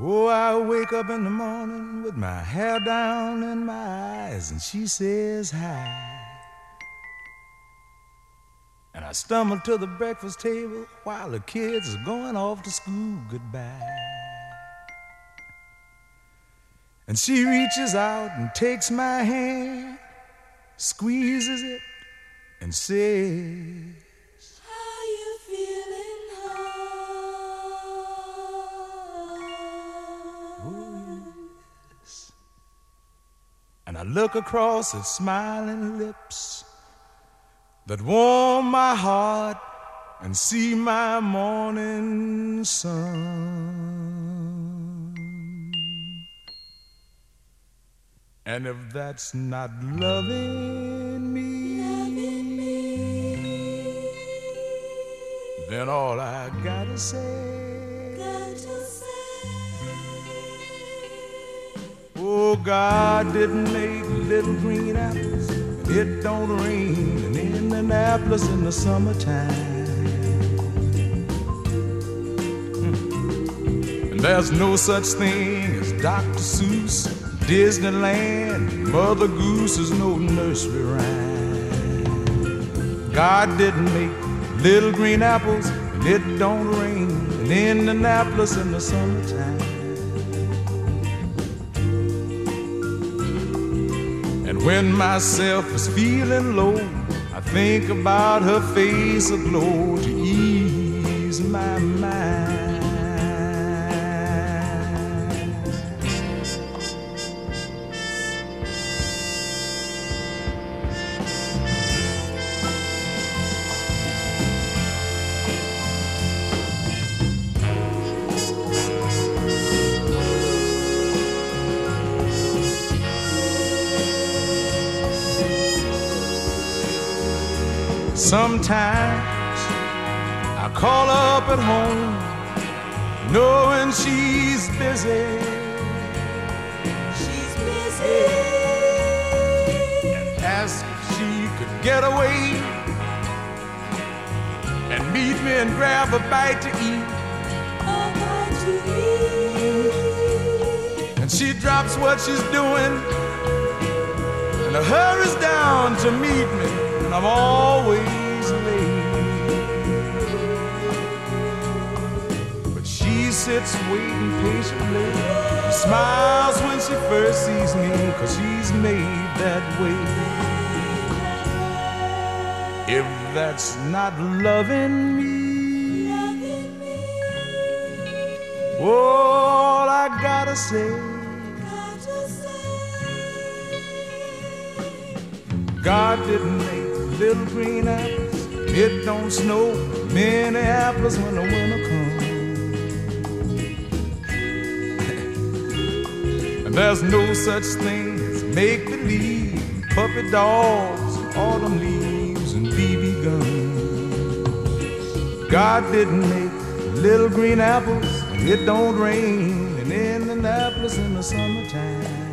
Oh, I wake up in the morning with my hair down in my eyes, and she says hi. And I stumble to the breakfast table while the kids are going off to school goodbye. And she reaches out and takes my hand, squeezes it, and says, "How you feeling, hon?" oh, yes. And I look across at smiling lips that warm my heart and see my morning sun. And if that's not loving me, then all I gotta say, oh, God didn't make little green apples, and it don't rain in Indianapolis in the summertime. And there's no such thing as Dr. Seuss, Disneyland, Mother Goose is no nursery rhyme. God didn't make little green apples, and it don't rain in Indianapolis in the summertime. And when myself is feeling low, I think about her face aglow to ease my mind. Sometimes I call up at home, knowing she's busy. She's busy. And ask if she could get away and meet me and grab a bite to eat. A bite to eat. And she drops what she's doing and hurries down to meet me, and I'm always late. But she sits waiting patiently and smiles when she first sees me, 'cause she's made that way. If that's not loving me, all I gotta say, God didn't make little green apples, it don't snow Minneapolis when the winter comes. And there's no such thing as make-believe, puppy dogs, and autumn leaves, and BB guns. God didn't make little green apples, and it don't rain in Indianapolis in the summertime.